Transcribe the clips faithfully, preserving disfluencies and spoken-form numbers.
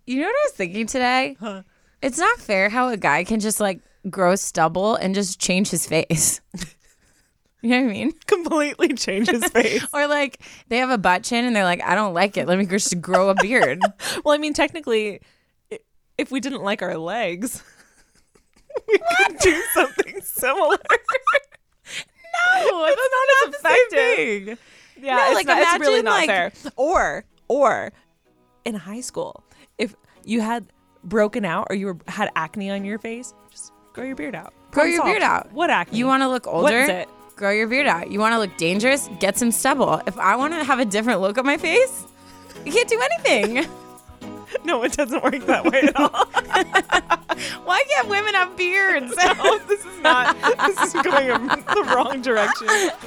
You know what I was thinking today? Huh. It's not fair how a guy can just like grow stubble and just change his face. You know what I mean? Completely change his face. Or like they have a butt chin and they're like, I don't like it. Let me just grow a beard. Well, I mean, technically, i- if we didn't like our legs, we could do something similar. No, It's not as effective. thing. Yeah, No, it's, like, not, it's really imagine, not like- fair. Or, or in high school, if you had broken out or you were had acne on your face, just grow your beard out. Grow Problem your beard solved. out. What acne? You want to look older? What is it? Grow your beard out. You want to look dangerous? Get some stubble. If I want to have a different look on my face, you can't do anything. No, it doesn't work that way at all. Why can't women have beards? No, this is not. This is going in the wrong direction.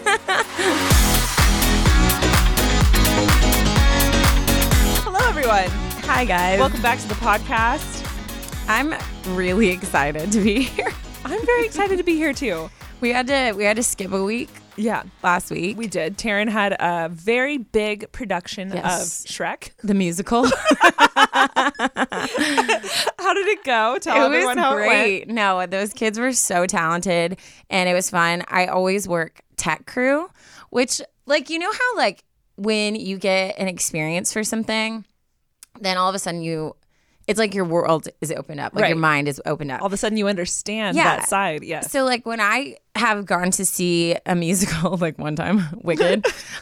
Hello, everyone. Hi, guys. Welcome back to the podcast. I'm really excited to be here. I'm very excited to be here too. We had to we had to skip a week Yeah, last week. we did. Taryn had a very big production Yes. of Shrek. the musical. How did it go? Tell It was everyone how great. No, those kids were so talented and it was fun. I always work tech crew, which like you know how like when you get an experience for something, then all of a sudden you it's like your world is opened up. Like Right. your mind is opened up. All of a sudden you understand Yeah. that side. Yes. So like when I have gone to see a musical like one time, Wicked,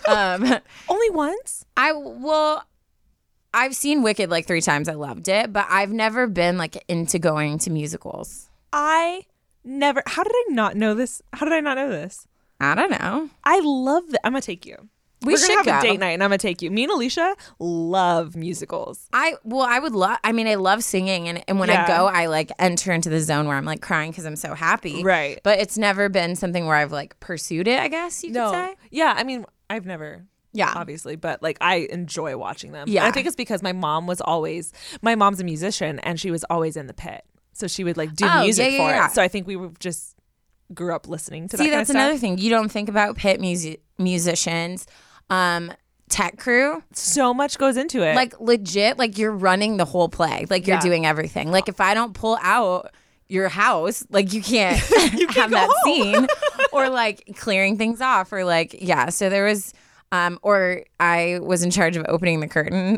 um Only once? I well I've seen Wicked like three times. I loved it, but I've never been like into going to musicals. I never. How did I not know this? How did I not know this? I don't know. I love that. I'm going to take you. We We're should gonna have go. a date night and I'm going to take you. Me and Alicia love musicals. I well, I would love. I mean, I love singing, and, and when Yeah. I go, I like enter into the zone where I'm like crying because I'm so happy. Right. But it's never been something where I've like pursued it. I guess you could say. Yeah. I mean, I've never. Yeah. Obviously, but like I enjoy watching them. Yeah. And I think it's because my mom was always, my mom's a musician and she was always in the pit. So she would like do Oh, music yeah, yeah, for yeah. it. So I think we were just grew up listening to See, that kind that's of stuff. another thing. You don't think about pit music musicians, um, tech crew. So much goes into it. Like legit, like you're running the whole play. Like you're Yeah. doing everything. Like if I don't pull out your house, like you can't, You can't have go that home. scene, or like clearing things off, or like yeah. So there was, um, or I was in charge of opening the curtain,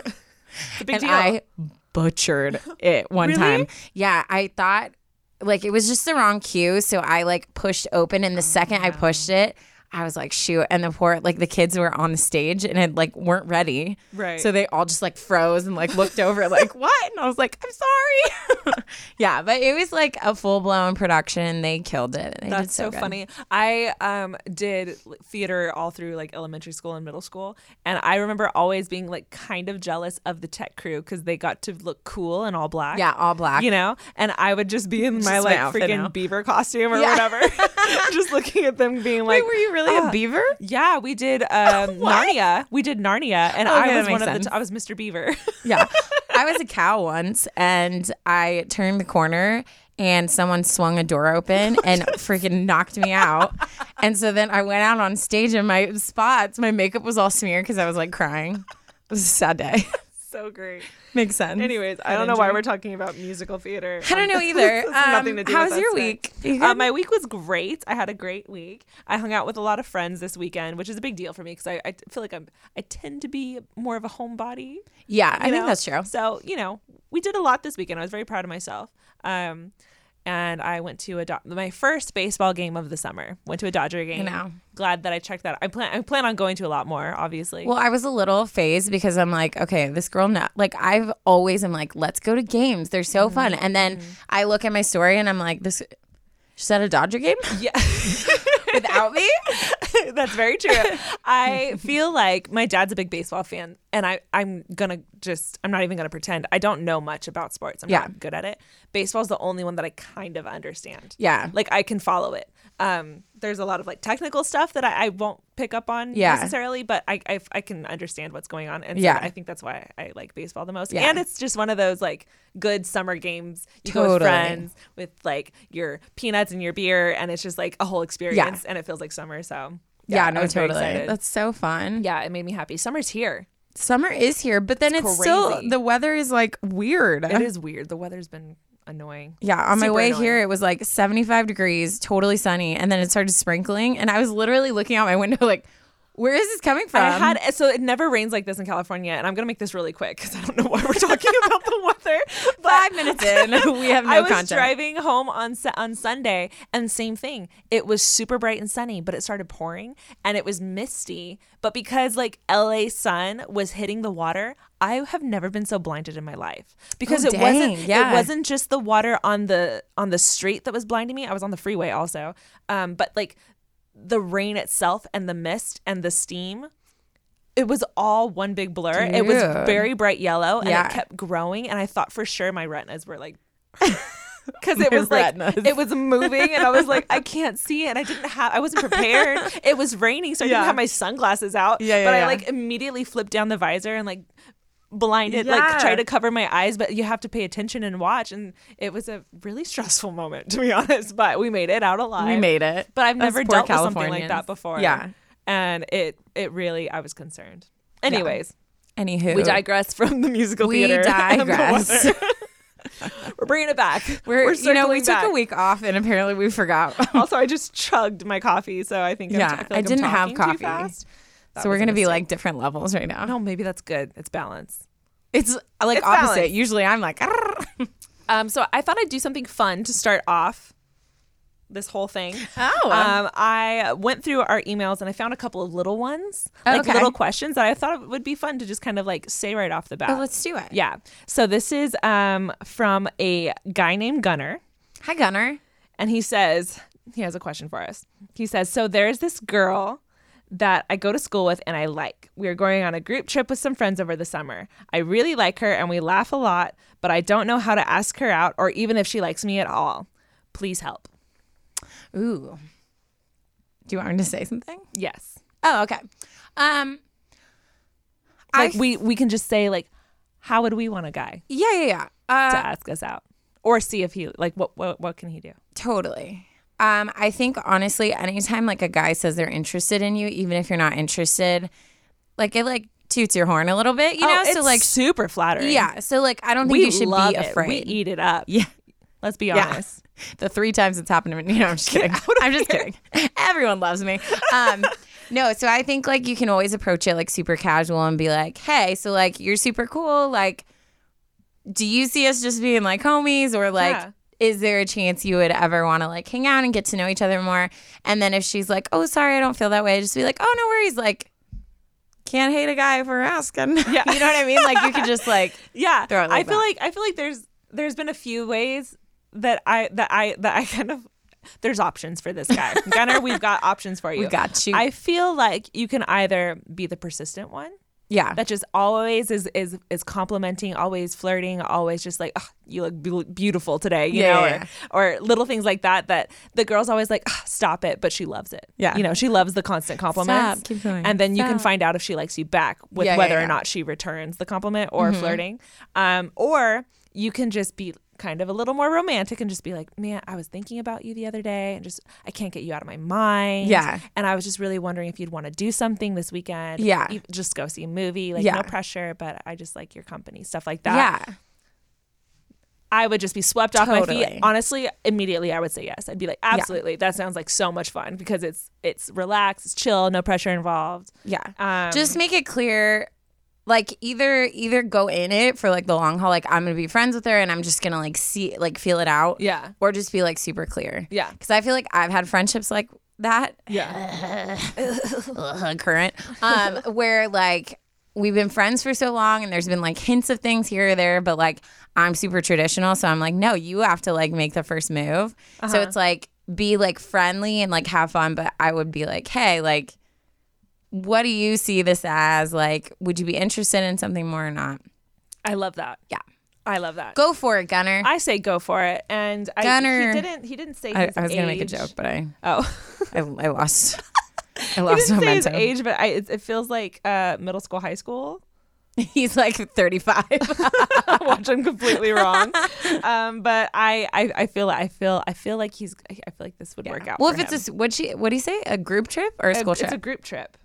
it's a big and deal. I butchered it one Really? time. Yeah, I thought like it was just the wrong cue, so I like pushed open, and the second I pushed it, I was like, shoot. And the poor, like the kids were on the stage and had like weren't ready. Right. So they all just like froze and like looked over like, what? And I was like, I'm sorry. Yeah. But it was like a full blown production. They killed it. They did That's so good. funny. I um did theater all through like elementary school and middle school, and I remember always being like kind of jealous of the tech crew because they got to look cool and all black. Yeah. All black. You know, and I would just be in my Just my like outfit freaking now. beaver costume or Yeah. whatever, just looking at them being like, Wait, were you really "Ah." a beaver? Yeah, we did um, Narnia. We did Narnia, and Okay, I that was one makes of sense. the. T- I was Mister Beaver. Yeah. I was a cow once and I turned the corner and someone swung a door open and freaking knocked me out. And so then I went out on stage and my spots, my makeup was all smeared because I was like crying. It was a sad day. So great. Makes sense. Anyways, I Head don't know why injury. we're talking about musical theater. I don't know either. This has nothing Um, to do how's with us your today. week? You Uh, good? my week was great. I had a great week. I hung out with a lot of friends this weekend, which is a big deal for me because I, I feel like I'm I tend to be more of a homebody. Yeah, I you think know? that's true. So, you know, we did a lot this weekend. I was very proud of myself. Um, and I went to a Do- my first baseball game of the summer. Went to a Dodger game. know. Glad that I checked that. I plan I plan on going to a lot more, obviously. Well, I was a little phased because I'm like, okay, this girl, no, like I've always am like, let's go to games. They're so fun. And then I look at my story and I'm like, this, she's at a Dodger game yeah. without me? That's very true. I feel like my dad's a big baseball fan, and I, I'm gonna just I'm not even gonna pretend I don't know much about sports. I'm Yeah. not good at it. Baseball's the only one that I kind of understand. Yeah. Like I can follow it. Um, there's a lot of like technical stuff that I, I won't pick up on Yeah. necessarily, but I, I I can understand what's going on, and so Yeah. I think that's why I like baseball the most. Yeah. And it's just one of those like good summer games. You go with Totally. friends with like your peanuts and your beer, and it's just like a whole experience, and it feels like summer. So Yeah, I no, was very totally. excited. That's so fun. Yeah, it made me happy. Summer's here. Summer is here, but then it's, It's still, crazy. the weather is like weird. It is weird. The weather's been annoying. Yeah, on my Super way annoying. here, it was like seventy-five degrees, totally sunny, and then it started sprinkling, and I was literally looking out my window like, where is this coming from? I had so it never rains like this in California, and I'm gonna make this really quick because I don't know why we're talking about the weather. But Five minutes in, we have no I was content. driving home on Sa- on Sunday, and same thing. It was super bright and sunny, but it started pouring, and it was misty. But because like L A sun was hitting the water, I have never been so blinded in my life because Oh, it dang, wasn't yeah. it wasn't just the water on the on the street that was blinding me. I was on the freeway also, um, but like the rain itself and the mist and the steam. It was all one big blur. It was Dude. very bright yellow, and Yeah. it kept growing. And I thought for sure my retinas were like, because it My was like retinas. it was moving, and I was like, I can't see it. And I didn't have, I wasn't prepared. It was raining, so I Yeah. didn't have my sunglasses out. Yeah, yeah, but yeah. I like immediately flipped down the visor and like blinded, Yeah. like try to cover my eyes. But you have to pay attention and watch. And it was a really stressful moment, to be honest. But we made it out alive. We made it. But I've Us never poor dealt with something like Californians. that before. Yeah. And it it really, I was concerned. Anyways, Anywho, we digress from the musical We theater. and the digress. weather. We're bringing it back. We're, you know, we circling took back. a week off, and apparently we forgot. Also, I just chugged my coffee, so I think I'm, Yeah, I, feel like I I'm didn't have talking coffee. Too fast. That So we're was a gonna be mistake. like different levels right now. no, maybe that's good. It's balance. It's like It's opposite. balanced. Usually I'm like, "Arr." Um, so I thought I'd do something fun to start off this whole thing. Oh. Um, I went through our emails and I found a couple of little ones, like Okay. little questions that I thought it would be fun to just kind of like say right off the bat. oh, let's do it. Yeah. So this is um from a guy named Gunnar. Hi, Gunnar. And he says, he has a question for us. He says, so there's this girl that I go to school with and I like. We are going on a group trip with some friends over the summer. I really like her and we laugh a lot, but I don't know how to ask her out or even if she likes me at all. Please help. Ooh. Do you want me to say something? Yes. Oh, okay. Um, Like I we, we can just say like, how would we want a guy yeah, yeah, yeah. Uh, to ask us out? Or see if he, like, what, what, what can he do? Totally. Um, I think honestly, anytime like a guy says they're interested in you, even if you're not interested, like it like toots your horn a little bit, you know? Oh, so it's like, super flattering. yeah. So like, I don't think We you should love be it. afraid. We eat it up. Yeah. Let's be Yeah. honest. The three times it's happened to me. You know, I'm just kidding. I'm just kidding. Everyone loves me. Um, no, so I think like you can always approach it like super casual and be like, hey, so like you're super cool. Like, do you see us just being like homies or like, Yeah. is there a chance you would ever want to like hang out and get to know each other more? And then if she's like, oh, sorry, I don't feel that way, just be like, oh, no worries. Like, can't hate a guy for asking. Yeah. You know what I mean? Like you could just like, Yeah. Throw it like I feel that. like I feel like there's there's been a few ways that I that I that I kind of there's options for this guy. Gunnar, we've got options for you. we got you. I feel like you can either be the persistent one yeah. that just always is is is complimenting, always flirting, always just like, oh, you look be- beautiful today, you Yeah, know, yeah, or, or little things like that. That the girl's always like, oh, stop it, but she loves it. Yeah. you know, she loves the constant compliments. Stop, keep going. And then you can Stop. find out if she likes you back with Yeah, yeah, whether yeah. or not she returns the compliment or flirting. Um, or you can just be kind of a little more romantic and just be like, man, I was thinking about you the other day and just I can't get you out of my mind. Yeah. And I was just really wondering if you'd want to do something this weekend. Yeah. You- just go see a movie. Like Yeah. no pressure, but I just like your company. Stuff like that. Yeah. I would just be swept off my Totally. feet. Honestly, immediately I would say yes. I'd be like, absolutely. That sounds like so much fun because it's it's relaxed, it's chill, no pressure involved. Yeah. Um, Just make it clear, like either either go in it for like the long haul, like I'm gonna be friends with her and I'm just gonna like see like feel it out. Yeah. Or just be like super clear. Yeah. Because I feel like I've had friendships like that. Yeah. Ugh, current. Um, where like we've been friends for so long and there's been like hints of things here or there, but like I'm super traditional. So I'm like, no, you have to like make the first move. So it's like be like friendly and like have fun, but I would be like, hey, like, what do you see this as? Like, would you be interested in something more or not? I love that. Yeah. I love that. Go for it, Gunner. I say go for it. And I, Gunner. he didn't he didn't say I, his I was gonna make a age. joke, but I Oh. I, I lost. I He lost didn't say his momentum. age, but I, it, it feels like uh, middle school, high school. He's like thirty-five. Watch, I'm completely wrong. Um, but I, I, I feel, I feel, I feel like he's, I feel like this would work out. Well, for if it's him. a what she what do you say? A group trip or a school it's trip? a group trip.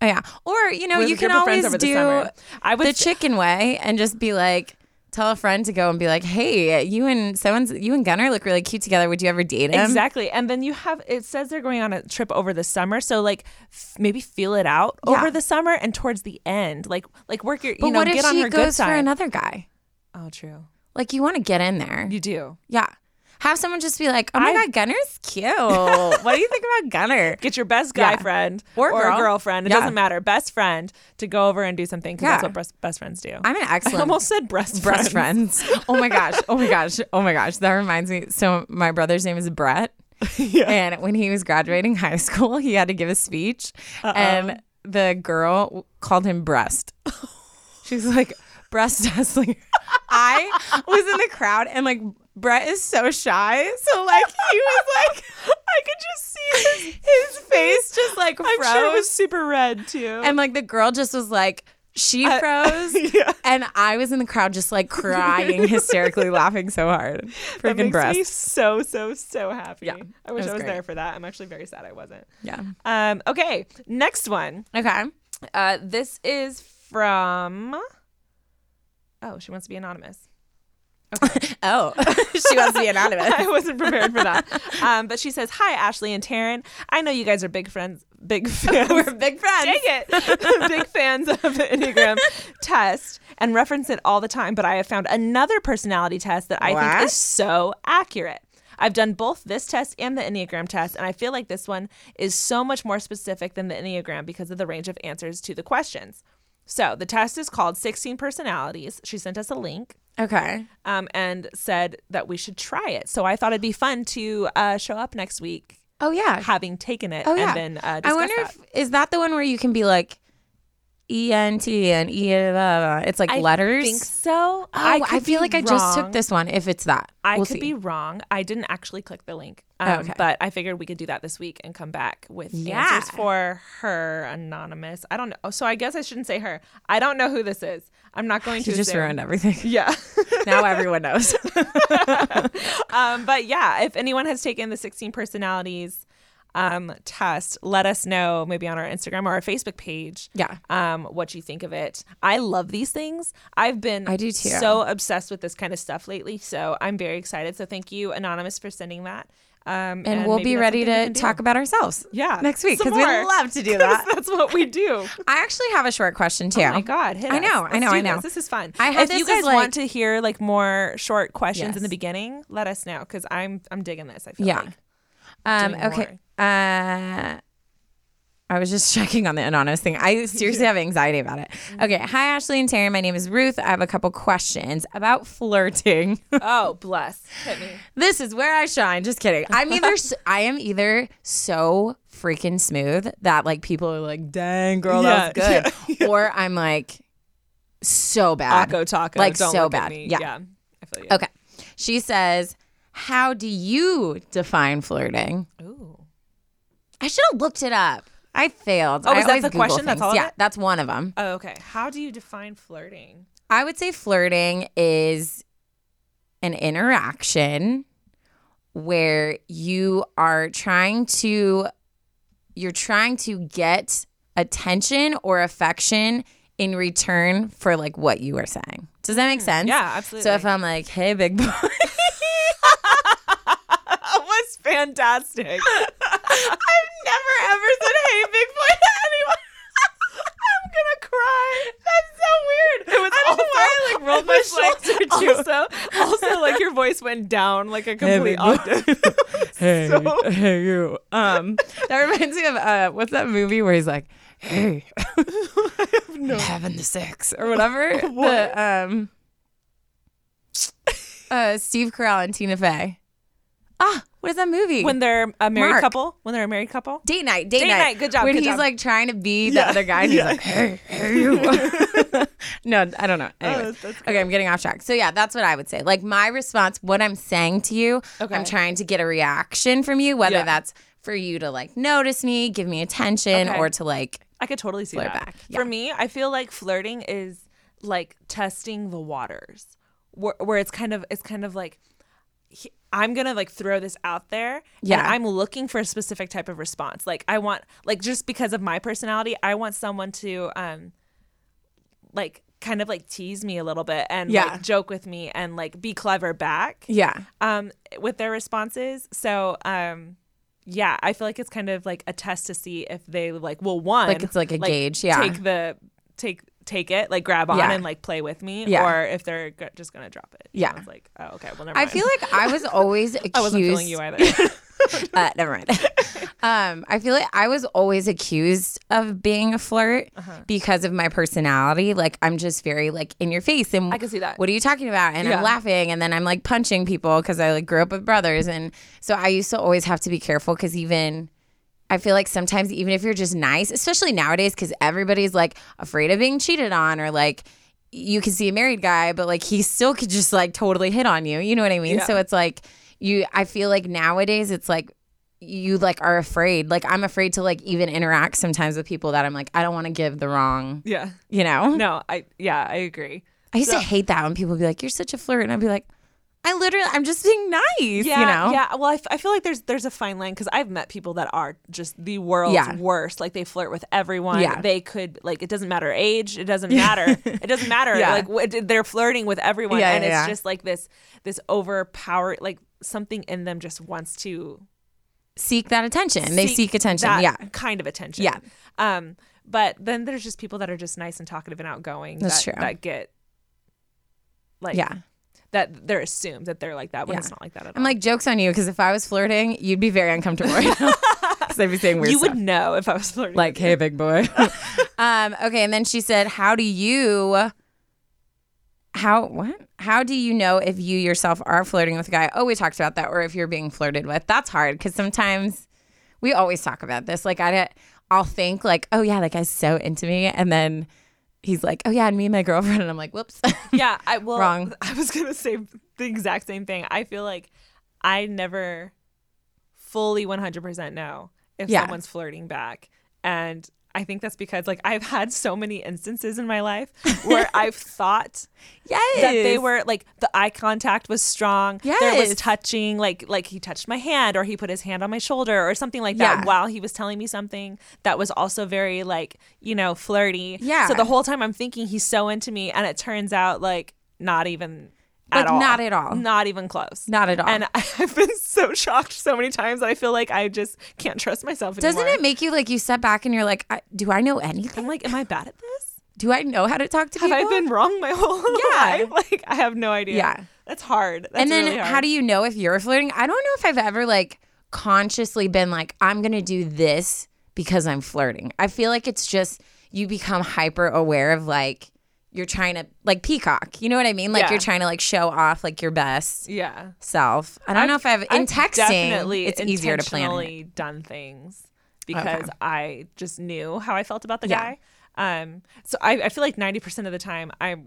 Oh yeah. Or, you know, With you a group can of friends always over the do summer. I would the chicken way and just be like, tell a friend to go and be like, hey, you and someone's you and Gunnar look really cute together. Would you ever date him? Exactly. And then you have, it says they're going on a trip over the summer. So like f- maybe feel it out Yeah. over the summer and towards the end. Like, like work your, But you know, what if get on she her good goes for side. another guy? Oh, true. Like, you want to get in there. You do. Yeah. Have someone just be like, oh my I- God, Gunner's cute. What do you think about Gunner? Get your best guy Yeah. friend Or or, girl. a girlfriend. It Yeah. doesn't matter. Best friend to go over and do something because Yeah. that's what best, best friends do. I'm an I excellent almost said breast breast friends. friends. Oh my gosh. Oh my gosh. Oh my gosh. That reminds me. So my brother's name is Brett. Yeah. And when he was graduating high school, he had to give a speech. And the girl called him Breast. She's like, Breast Dessler. I was in the crowd and like, Brett is so shy. So like, he was like, I could just see his, his face just like froze. I'm sure it was super red too. And like the girl just was like, she I- froze. yeah. And I was in the crowd just like crying, hysterically laughing so hard. That Freaking makes breast. me so, so, so happy. Yeah, I wish it was I was great. there for that. I'm actually very sad I wasn't. Yeah. Um, okay, next one. Okay. Uh, this is from. Oh, she wants to be anonymous. Oh, she wants to be anonymous. I wasn't prepared for that. Um, but she says, "Hi, Ashley and Taryn. I know you guys are big friends, big fans. We're big friends. Dang it, big fans of the Enneagram test and reference it all the time. But I have found another personality test that I What? think is so accurate. I've done both this test and the Enneagram test, and I feel like this one is so much more specific than the Enneagram because of the range of answers to the questions. So the test is called sixteen Personalities. She sent us a link. Okay. Um, and said that we should try it. So I thought it'd be fun to uh, show up next week Oh yeah. having taken it Oh yeah. and then uh, discuss I wonder that. if is that the one where you can be like E N T and E. Blah, blah. It's like I letters. think so. Oh, I, could feel be like I just took wrong. this one. If it's that, I we'll could see. be wrong. I didn't actually click the link. Um, Oh, okay. But I figured we could do that this week and come back with Yeah. answers for her anonymous. I don't know. So I guess I shouldn't say her. I don't know who this is. I'm not going to You just assume. ruined everything. Yeah. Now everyone knows. um, but yeah, if anyone has taken the sixteen personalities um, test, let us know maybe on our Instagram or our Facebook page. Yeah. Um, what you think of it. I love these things. I've been I do too. so obsessed with this kind of stuff lately. So I'm very excited. So thank you, Anonymous, for sending that. Um, And, we'll maybe be that's ready something we to can do. talk about ourselves. Yeah, next week some because we more. love to do 'Cause that. That's what we do. I actually have a short question too. Oh my God, hit I us. know, I Let's know, do I know. This. This is fun. I hope if you this is guys like- want to hear like more short questions Yes. in the beginning, let us know because I'm I'm digging this. I feel Yeah. like. Um, doing okay. Uh, I was just checking on the anonymous thing. I seriously have anxiety about it. Okay. Hi, Ashley and Taryn. My name is Ruth. I have a couple questions about flirting. Oh, bless. Hit me. This is where I shine. Just kidding. I'm either s- I am either so freaking smooth that like people are like, "Dang, girl, that was Yeah, good," yeah, yeah. or I'm like so bad. Taco taco. Like, Don't so look at bad. me. Yeah. yeah. I feel you. Okay. She says, "How do you define flirting?" Ooh. I should have looked it up. I failed. Oh, I is that always the Google question? That's things. all of Yeah, it? that's one of them. Oh, okay. How do you define flirting? I would say flirting is an interaction where you are trying to you're trying to get attention or affection in return for like what you are saying. Does that make sense? Yeah, absolutely. So if I'm like, "Hey, big boy," That was fantastic. I've never ever said "Hey, big boy" to anyone. I'm gonna cry. That's so weird. It was I don't know also, why I like rolled my shoulder too. also, also, like your voice went down like a complete big boy. octave. Hey, So- hey, you. Um, that reminds me of uh, what's that movie where he's like, "Hey, I'm having the sex" or whatever. The um, uh, Steve Carell and Tina Fey. Ah, what is that movie? When they're a married Mark. couple. When they're a married couple. Date night, date, Date night. night, good job, When good he's job. like trying to be the Yeah, other guy, and he's yeah. like, "Hey, hey, you." No, I don't know. Anyways. that's Okay, I'm getting off track. So yeah, that's what I would say. Like my response, what I'm saying to you, Okay. I'm trying to get a reaction from you, whether Yeah. that's for you to like notice me, give me attention, Okay. or to like, I could totally see Flirt that. back, yeah. For me, I feel like flirting is like testing the waters, where, where it's kind of it's kind of like he, I'm gonna like throw this out there. Yeah. And I'm looking for a specific type of response. Like I want, like just because of my personality, I want someone to um like kind of like tease me a little bit and Yeah. like joke with me and like be clever back. Yeah. Um, with their responses. So um. Yeah, I feel like it's kind of like a test to see if they like well one Like it's like a gauge, yeah. take the take take it like grab on Yeah. and like play with me, Yeah. or if they're go- just gonna drop it. Yeah. So it's like oh okay, well never I mind. feel like I was always accused. I wasn't feeling you either. uh, never mind. um, I feel like I was always accused of being a flirt Uh-huh. because of my personality. Like I'm just very like in your face, and I can see that. What are you talking about? And Yeah. I'm laughing, and then I'm like punching people because I like grew up with brothers, and so I used to always have to be careful because even. I feel like sometimes even if you're just nice, especially nowadays, because everybody's like afraid of being cheated on, or like you can see a married guy, but like he still could just like totally hit on you. You know what I mean? Yeah. So it's like you, I feel like nowadays it's like you like are afraid. Like I'm afraid to like even interact sometimes with people that I'm like, I don't want to give the wrong, Yeah. you know? No, I yeah, I agree. I used So- to hate that when people would be like, you're such a flirt. And I'd be like, I literally, I'm just being nice, Yeah, you know? yeah. Well, I, f- I feel like there's there's a fine line because I've met people that are just the world's Yeah. worst. Like they flirt with everyone. Yeah. They could like it doesn't matter age. It doesn't matter. It doesn't matter. Yeah. Like w- they're flirting with everyone, Yeah, and yeah, it's yeah. just like this this overpower like something in them just wants to Seek that attention. They seek attention. that Yeah. kind of attention. Yeah. Um. But then there's just people that are just nice and talkative and outgoing. That's that, true. That get like Yeah. that they're assumed that they're like that when Yeah. it's not like that at all. I'm like, joke's on you, because if I was flirting, you'd be very uncomfortable right now. Because I'd be saying weird you stuff. would know if I was flirting. Like, hey, big boy. um, okay, and then she said, how do you, how, what? How do you know if you yourself are flirting with a guy? Oh, we talked about that. Or if you're being flirted with. That's hard, because sometimes we always talk about this. Like, I, I'll think like, oh, yeah, that guy's so into me. And then he's like, oh, yeah, and me and my girlfriend. And I'm like, whoops. Yeah, I well, Wrong. I was gonna say the exact same thing. I feel like I never fully one hundred percent know if Yeah. someone's flirting back, and I think that's because like I've had so many instances in my life where I've thought Yes. that they were like the eye contact was strong. There was Yes. touching, like like he touched my hand or he put his hand on my shoulder or something like that Yeah. while he was telling me something that was also very like, you know, flirty. Yeah. So the whole time I'm thinking he's so into me, and it turns out like not even Like, at all. not at all. Not even close. Not at all. And I've been so shocked so many times that I feel like I just can't trust myself anymore. Doesn't it make you like you step back and you're like, I, do I know anything? I'm like, am I bad at this? Do I know how to talk to Have people? I been wrong my whole Yeah. life? Like, I have no idea. Yeah. That's hard. That's and then really hard. how do you know if you're flirting? I don't know if I've ever like consciously been like, I'm going to do this because I'm flirting. I feel like it's just you become hyper aware of like you're trying to like peacock. You know what I mean? Like Yeah. you're trying to like show off like your best Yeah. self. I don't know if I've in I've texting definitely it's easier to plan it. intentionally done things because Okay. I just knew how I felt about the Yeah. guy. Um, so I, I feel like ninety percent of the time I'm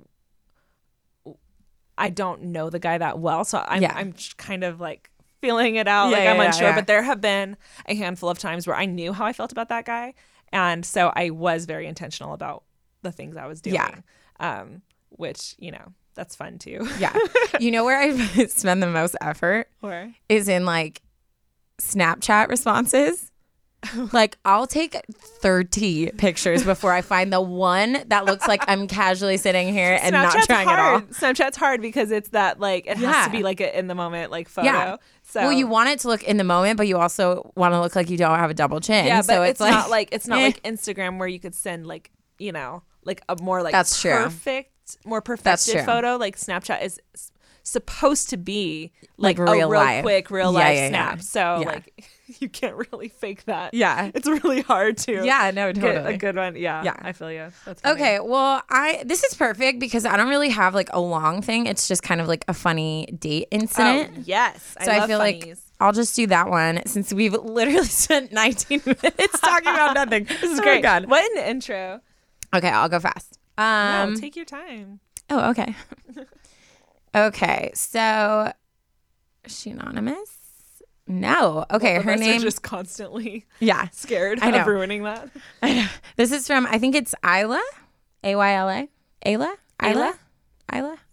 I don't know the guy that well, so I'm Yeah. I'm just kind of like feeling it out, Yeah, like yeah, I'm yeah, unsure. yeah. But there have been a handful of times where I knew how I felt about that guy, and so I was very intentional about the things I was doing. Yeah. Um, which you know that's fun too. Yeah. You know where I spend the most effort Or is in like Snapchat responses. Like I'll take thirty pictures before I find the one that looks like I'm casually sitting here and not trying hard. at all. Snapchat's hard because it's that like it has Yeah. to be like an in the moment like photo. Yeah. So Well, you want it to look in the moment, but you also want to look like you don't have a double chin. yeah, but so it's, it's, like, not like it's not eh. like Instagram where you could send like you know like a more like That's true. perfect, more perfected true. photo. Like Snapchat is s- supposed to be like, Like a real real life. quick real Yeah, life yeah, snap. yeah. So Yeah. like you can't really fake that. Yeah. It's really hard to Yeah, no, get totally. a good one. Yeah, Yeah. I feel you. That's funny. Okay, well, I this is perfect because I don't really have like a long thing. It's just kind of like a funny date incident. Oh, yes. So I, I, love feel funnies. like I'll just do that one since we've literally spent nineteen minutes talking about nothing. This is Oh my great. God. What an intro. Okay, I'll go fast. Um, no, take your time. oh, okay. Okay, so is she anonymous? No. Okay, Both of her us are name. just constantly yeah, scared I know. of ruining that. I know. This is from I think it's Isla, A Y L A, Ayla, Ayla, Ayla? Ayla. I don't know.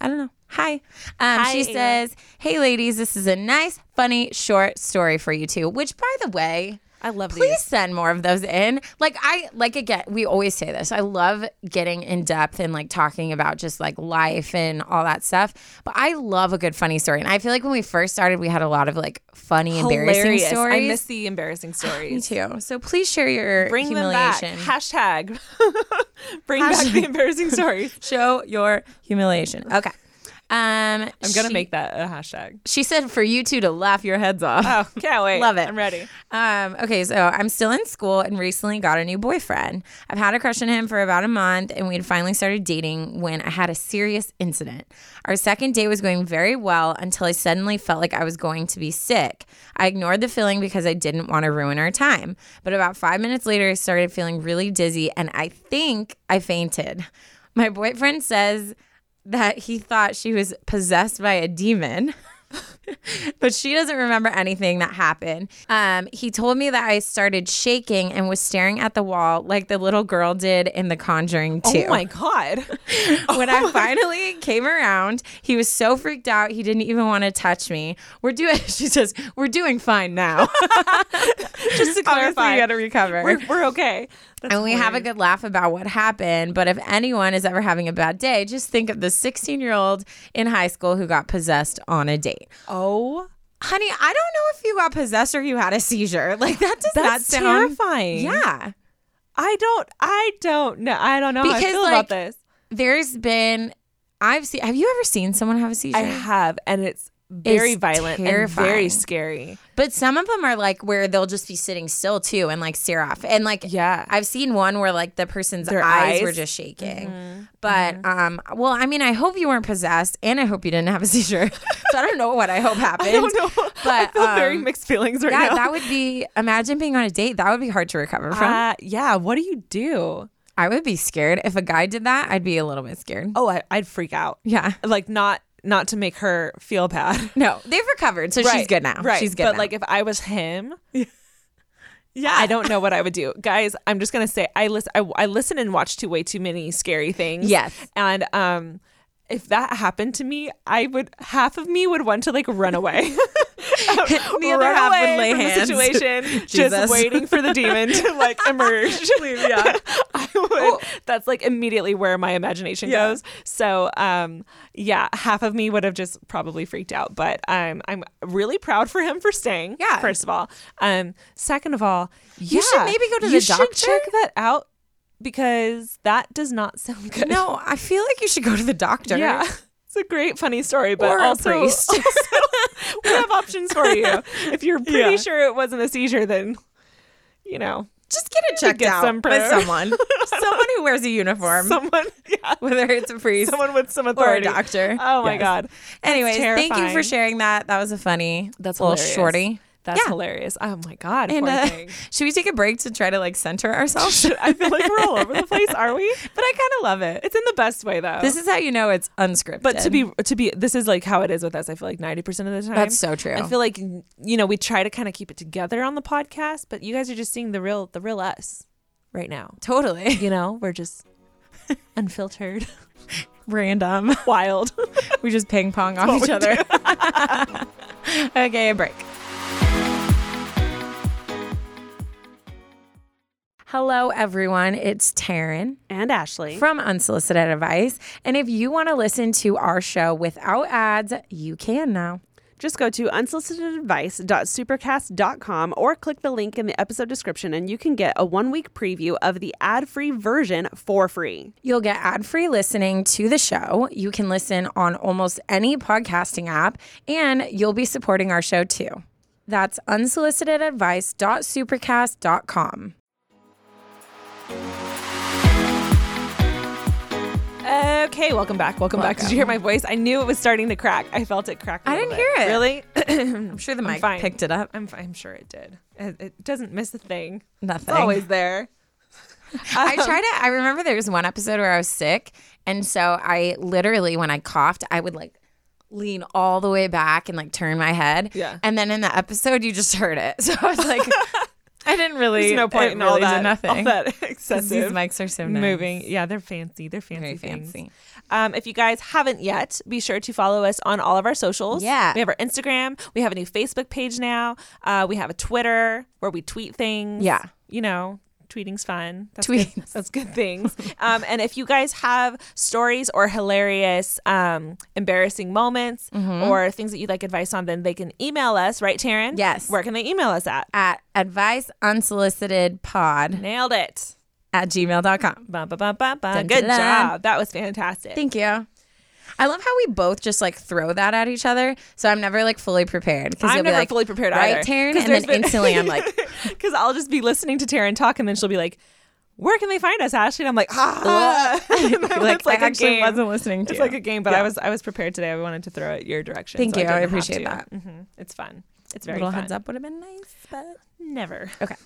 Hi. Um, Hi, she Ava. says, hey, ladies, this is a nice, funny, short story for you two, which, by the way, I love please these. send more of those in. Like, I, like, again, we always say this. I love getting in depth and, like, talking about just, like, life and all that stuff. But I love a good, funny story. And I feel like when we first started, we had a lot of, like, funny, embarrassing Hilarious. stories. I miss the embarrassing Me stories. too. So please share your Bring humiliation. them back. Hashtag. Bring Hashtag. back the embarrassing stories. Show your humiliation. Okay. Um, I'm going to she- make that a hashtag. She said for you two to laugh your heads off. Oh, can't wait. Love it. I'm ready. Um, okay, so I'm still in school and recently got a new boyfriend. I've had a crush on him for about a month and we'd finally started dating when I had a serious incident. Our second date was going very well until I suddenly felt like I was going to be sick. I ignored the feeling because I didn't want to ruin our time. But about five minutes later, I started feeling really dizzy and I think I fainted. My boyfriend says that he thought she was possessed by a demon. But she doesn't remember anything that happened. Um, he told me that I started shaking and was staring at the wall like the little girl did in The Conjuring two. Oh my God. When I finally came around, he was so freaked out he didn't even want to touch me. We're doing, she says, we're doing fine now. Just to Obviously, clarify, you got to recover. we're, we're okay. That's And we have a hilarious. good laugh about what happened. But if anyone is ever having a bad day, just think of the sixteen-year-old in high school who got possessed on a date. Oh, Honey, I don't know if you got possessed or you had a seizure. Like, that does not that's sound terrifying. Yeah. I don't, I don't know. I don't know how I Because, feel like, about this. There's been, I've seen, have you ever seen someone have a seizure? I have, and it's very It's violent and terrifying. very scary. But some of them are like where they'll just be sitting still too and like stare off. And like, Yeah. I've seen one where like the person's Their eyes, eyes? were just shaking. But, um, well, I mean, I hope you weren't possessed and I hope you didn't have a seizure. So I don't know what I hope happened. I don't know. But, I feel very um, mixed feelings right yeah, now. that would be, imagine being on a date. That would be hard to recover from. Uh, yeah. What do you do? I would be scared. If a guy did that, I'd be a little bit scared. Oh, I, I'd freak out. Yeah. Like not not to make her feel bad. No, they've recovered. So she's good now. Right. She's good But now. like if I was him, yeah. I don't know what I would do. Guys, I'm just going to say I listen I, I listen and watch to way too many scary things. Yes. And um if that happened to me, I would half of me would want to like run away. The other run half away would lay from hands. the situation, Jesus. just waiting for the demon to like emerge. Yeah. I would. That's like immediately where my imagination Yeah. goes. So, um, yeah, half of me would have just probably freaked out. But um, I'm really proud for him for staying. Yeah. First of all, um, second of all, You should yeah, maybe go to you the doctor. should check that out because that does not sound good. No, I feel like you should go to the doctor. Yeah. It's a great funny story, but Or a also, priest. also we have options for you. If you're pretty Yeah. sure it wasn't a seizure, then you know Just get it checked get out some by prayer. someone. Someone who wears a uniform. someone, yeah, Whether it's a priest someone with some or a authority. doctor. Oh my Yes. God. Anyways, thank you for terrifying. sharing that. That was a funny That's little hilarious. shorty. That's Yeah. hilarious. Oh my God. And poor uh, thing. should we take a break to try to like center ourselves? I feel like we're all over the place, are we? But I kind of love it. It's in the best way though. This is how you know it's unscripted. but to be to be this is like how it is with us. I feel like ninety percent of the time. That's so true. I feel like you know, we try to kind of keep it together on the podcast, but you guys are just seeing the real the real us right now. Totally. You know, we're just unfiltered, Random. wild. We just ping pong off each other. Okay, a break. Hello, everyone. It's Taryn And Ashley. from Unsolicited Advice. And if you want to listen to our show without ads, you can now. Just go to unsolicited advice dot supercast dot com or click the link in the episode description and you can get a one-week preview of the ad-free version for free. You'll get ad-free listening to the show. You can listen on almost any podcasting app, and you'll be supporting our show too. That's unsolicited advice dot supercast dot com. Okay, welcome back. Welcome, back. Did you hear my voice? I knew it was starting to crack. I felt it crack. I I didn't hear it. Really? I'm sure the I'm mic fine. picked it up. I'm, I'm sure it did. It, it doesn't miss a thing. Nothing. It's always there. I try to, I remember there was one episode where I was sick. And so I literally, when I coughed, I would like lean all the way back and like turn my head. Yeah. And then in the episode, you just heard it. So I was like, I didn't really. There's no point it in really all did that, nothing. all that 'Cause excessive These mics are so nice. moving. Yeah, they're fancy. They're fancy. Very things. fancy. Um, if you guys haven't yet, be sure to follow us on all of our socials. Yeah. We have our Instagram. We have a new Facebook page now. Uh, we have a Twitter where we tweet things. Yeah. You know, tweeting's fun. That's Tweets. Good. That's good things. um, and if you guys have stories or hilarious, um, embarrassing moments Mm-hmm. or things that you'd like advice on, then they can email us, right, Taryn? Yes. Where can they email us at? At advice unsolicited pod Nailed it. at gmail dot com. Ba, ba, ba, ba, ba. Dun, Good dun, dun. job. That was fantastic. Thank you. I love how we both just like throw that at each other. So I'm never like fully prepared. Because I'm you'll never be like, fully prepared right, either. Taryn? 'Cause And there's then been- instantly I'm like, Because I'll just be listening to Taryn talk, and then she'll be like, "Where can they find us, Ashley?" And I'm like, "Ah." like, it's like I a actually game. wasn't listening to It's you. like a game, but Yeah. I was I was prepared today. I wanted to throw it your direction. Thank so you. I didn't have appreciate to. that. hmm It's fun. It's A very little fun. heads up would have been nice, but Never. okay.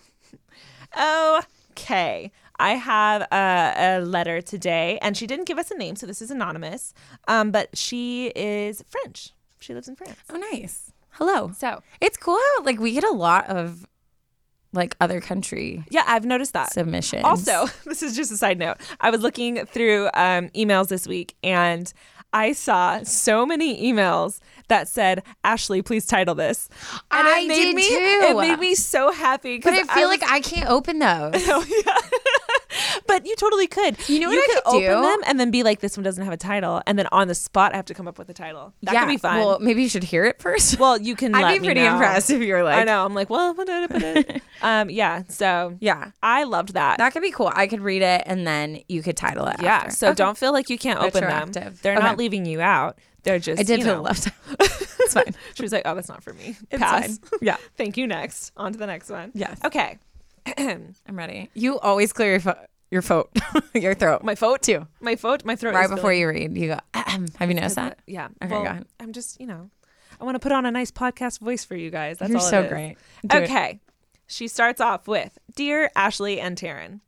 Okay. I have a, a letter today, and she didn't give us a name, so this is anonymous. Um, but she is French. She lives in France. Oh, nice. Hello. So It's cool how like we get a lot of like other country yeah, I've noticed that. submissions. Also, this is just a side note. I was looking through um, emails this week, and I saw so many emails that said, "Ashley, please title this." And I it made did me, too. It made me so happy. 'cause but I feel was- like I can't open those. Oh, yeah. But you totally could. You know what you I could could open do? them and then be like, "This one doesn't have a title," and then on the spot, I have to come up with a title. That yeah. could be fun. Well, maybe you should hear it first. Well, you can. I'd let be me pretty know. impressed if you were like, I know. I'm like, well, um, yeah. So yeah, I loved that. that could be cool. I could read it and then you could title it. Yeah. after. So Okay. don't feel like you can't open them. Retroactive. They're Okay. not leaving you out. They're just. I did you feel know. left out. It's fine. She was like, "Oh, that's not for me." It's Pass. fine. Yeah. Thank you. Next. On to the next one. Yes. Okay. I'm ready. You always clear your fo- your throat, your throat, My throat too. My throat. My throat. Right is before feeling- you read, you go. Ahem. Have you noticed that? Yeah. Okay, well, go ahead. I'm just, you know, I want to put on a nice podcast voice for you guys. That's You're all it so is. great. Do it. Okay. She starts off with, "Dear Ashley and Taryn.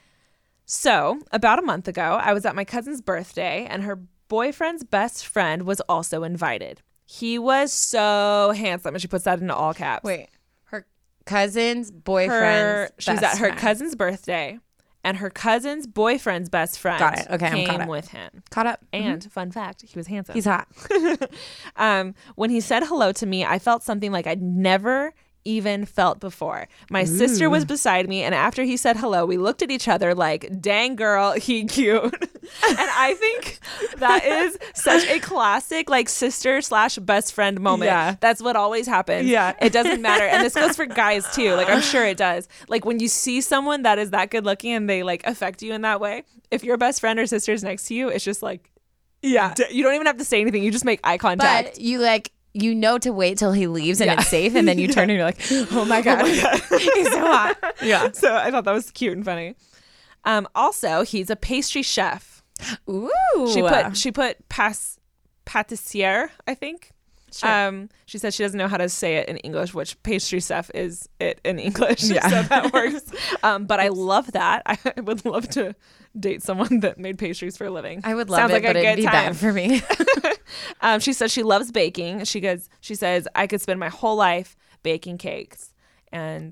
So, about a month ago, I was at my cousin's birthday, and her boyfriend's best friend was also invited. He was so handsome," and she puts that into all caps. Wait, her cousin's her, boyfriend. she was at her cousin's birthday, and her cousin's boyfriend's best friend Got it. Okay, I'm came caught up. with him. Caught up. And fun fact, he was handsome. He's hot. um, when he said hello to me, I felt something like I'd never even felt before. My sister was beside me, and after he said hello, we looked at each other like, "Dang girl, he cute." And I think that is such a classic like sister slash best friend moment. Yeah. That's what always happens. Yeah. It doesn't matter. And this goes for guys too. Like, I'm sure it does. Like, when you see someone that is that good looking and they like affect you in that way, if your best friend or sister is next to you, it's just like, Yeah. d- you don't even have to say anything. You just make eye contact. But you like you know to wait till he leaves and Yeah. it's safe, and then you turn and you're like, "Oh my god, he's so hot." Yeah. So I thought that was cute and funny. Um, also, he's a pastry chef. Ooh. She put she put pas pâtissier, I think. Sure. Um, she said she doesn't know how to say it in English, which pastry chef is it in English. Yeah. So that works. Um, but I love that. I would love to date someone that made pastries for a living. I would love Sounds it, like but a it'd good be time. bad for me. Um, she says she loves baking. She goes. She says I could spend my whole life baking cakes, and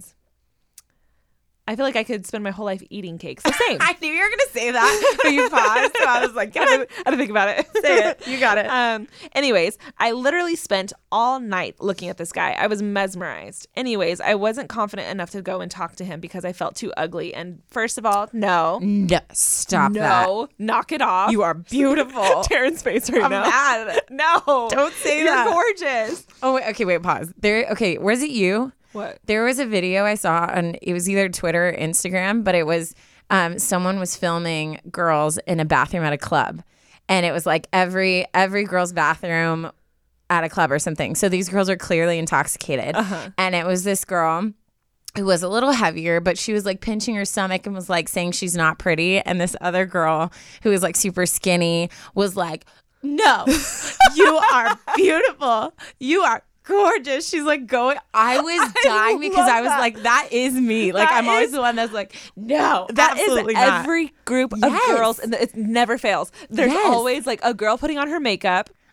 I feel like I could spend my whole life eating cakes. The same. I knew you were gonna say that, but you paused, so I was like, I had to- I had to think about it. Say it. You got it. Um, anyways, I literally spent all night looking at this guy. I was mesmerized. Anyways, I wasn't confident enough to go and talk to him because I felt too ugly. And first of all, no. No, stop that. No. Knock it off. You are beautiful. Taryn's face right I'm now. mad. No. Don't say You're that. gorgeous. Oh wait, okay, wait, pause. There. Okay, was it you? What? There was a video I saw on, it was either Twitter or Instagram, but it was um, someone was filming girls in a bathroom at a club, and it was like every every girl's bathroom at a club or something. So these girls are clearly intoxicated, Uh-huh. and it was this girl who was a little heavier, but she was like pinching her stomach and was like saying she's not pretty, and this other girl who was like super skinny was like, "No, you are beautiful. You are gorgeous." She's like going. I was dying because love I was that. like, that is me. Like, That I'm always is- the one that's like, no, That is absolutely not. every group of Yes. girls, and it never fails. There's Yes. always like a girl putting on her makeup,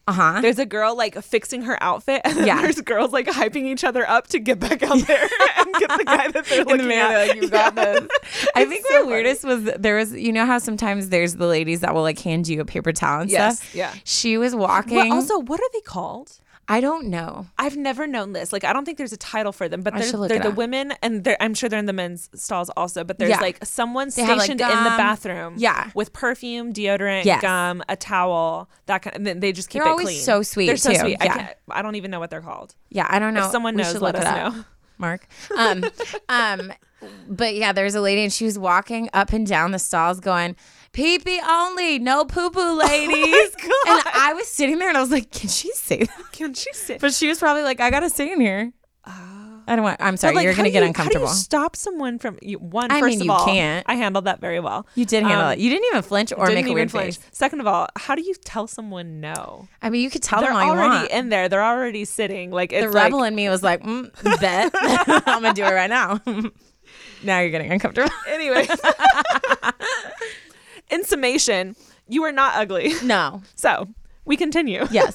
Uh-huh. There's a girl like fixing her outfit, and then Yeah. there's girls like hyping each other up to get back out there and get the guy that they're In the looking mirror, at. like, you got this. I think so the weirdest was there was, you know how sometimes there's the ladies that will like hand you a paper towel and Yes, stuff? yeah. She was walking. Well, also, what are they called? I don't know. I've never known this. Like, I don't think there's a title for them, but I they're, should look they're it the up. women, and they're, I'm sure they're in the men's stalls also. But there's Yeah. like someone They have, like, stationed in the gum. bathroom, Yeah. with perfume, deodorant, Yes. gum, a towel, that kind. And then they just keep They're it always clean. so sweet, They're so too. sweet. I Yeah. can't. I don't even know what they're called. Yeah, I don't know. If someone We knows, should let look us it up. know. Mark. Um, um, but yeah, there's a lady and she was walking up and down the stalls going, pee pee only, no poo poo, ladies. Oh and I was sitting there and I was like, can she say that? Can she sit? But she was probably like, I gotta stay in here. I don't want. I'm sorry, But, like, you're how gonna do get you- uncomfortable. How do you stop someone from you, one? I first mean, of you all, can't. I handled that very well. You did handle Um, it. You didn't even flinch or Didn't make a even weird flinch. face. Second of all, how do you tell someone no? I mean, you could tell They're them all you already want. in there. They're already sitting. Like it's the like, rebel in me was like, mm, bet. I'm gonna do it right now. Now you're getting uncomfortable. Anyway. In summation, you are not ugly. No. So we continue. Yes.